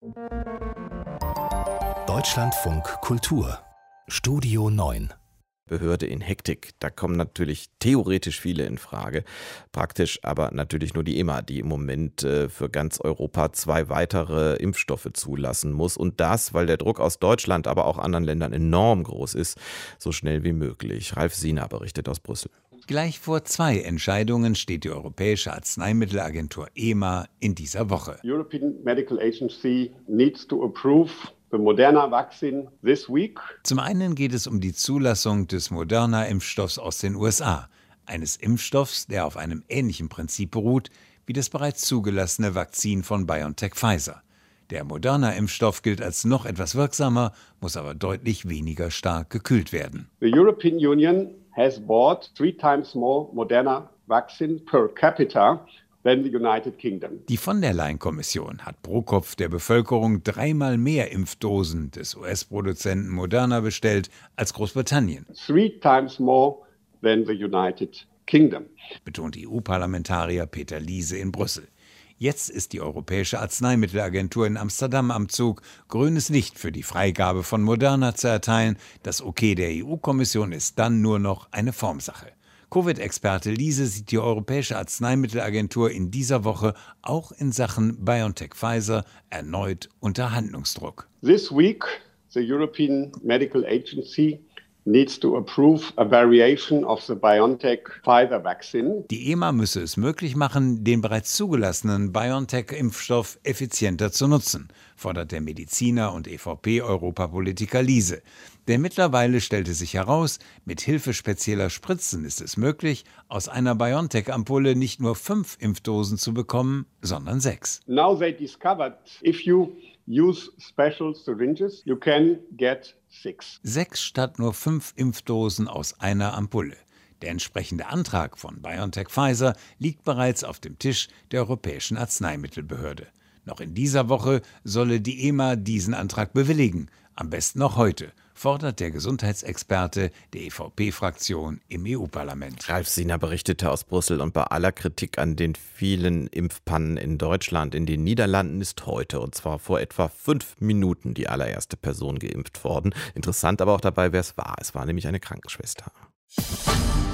Deutschlandfunk Kultur Studio 9. Behörde in Hektik. Da kommen natürlich theoretisch viele in Frage. Praktisch aber natürlich nur die EMA, die im Moment für ganz Europa 2 weitere Impfstoffe zulassen muss. Und das, weil der Druck aus Deutschland, aber auch anderen Ländern enorm groß ist, so schnell wie möglich. Ralf Siener berichtet aus Brüssel. Gleich vor 2 Entscheidungen steht die Europäische Arzneimittelagentur EMA in dieser Woche. European Medical Agency needs to approve the Moderna vaccine this week. Zum einen geht es um die Zulassung des Moderna-Impfstoffs aus den USA. Eines Impfstoffs, der auf einem ähnlichen Prinzip beruht wie das bereits zugelassene Vakzin von BioNTech-Pfizer. Der Moderna-Impfstoff gilt als noch etwas wirksamer, muss aber deutlich weniger stark gekühlt werden. The European Union has bought 3 times more Moderna vaccine per capita than the United Kingdom. Die von der Leyen-Kommission hat pro Kopf der Bevölkerung 3-mal mehr Impfdosen des US-Produzenten Moderna bestellt als Großbritannien. 3 times more than the United Kingdom. Betont EU-Parlamentarier Peter Liese in Brüssel. Jetzt ist die Europäische Arzneimittelagentur in Amsterdam am Zug, grünes Licht für die Freigabe von Moderna zu erteilen. Das Okay der EU-Kommission ist dann nur noch eine Formsache. Covid-Experte Liese sieht die Europäische Arzneimittelagentur in dieser Woche auch in Sachen BioNTech-Pfizer erneut unter Handlungsdruck. This week, the European Medical Agency needs to approve a variation of the BioNTech-Pfizer vaccine. Die EMA müsse es möglich machen, den bereits zugelassenen BioNTech-Impfstoff effizienter zu nutzen, fordert der Mediziner und EVP-Europapolitiker Liese. Denn mittlerweile stellte sich heraus, mit Hilfe spezieller Spritzen ist es möglich, aus einer BioNTech-Ampulle nicht nur 5 Impfdosen zu bekommen, sondern 6. Now they discovered, if you use special syringes, you can get 6. 6 statt nur 5 Impfdosen aus einer Ampulle. Der entsprechende Antrag von BioNTech-Pfizer liegt bereits auf dem Tisch der Europäischen Arzneimittelbehörde. Noch in dieser Woche solle die EMA diesen Antrag bewilligen, am besten noch heute, fordert der Gesundheitsexperte der EVP-Fraktion im EU-Parlament. Ralf Siener berichtete aus Brüssel und bei aller Kritik an den vielen Impfpannen in Deutschland, in den Niederlanden ist heute, und zwar vor etwa 5 Minuten, die allererste Person geimpft worden. Interessant aber auch dabei, wer es war. Es war nämlich eine Krankenschwester.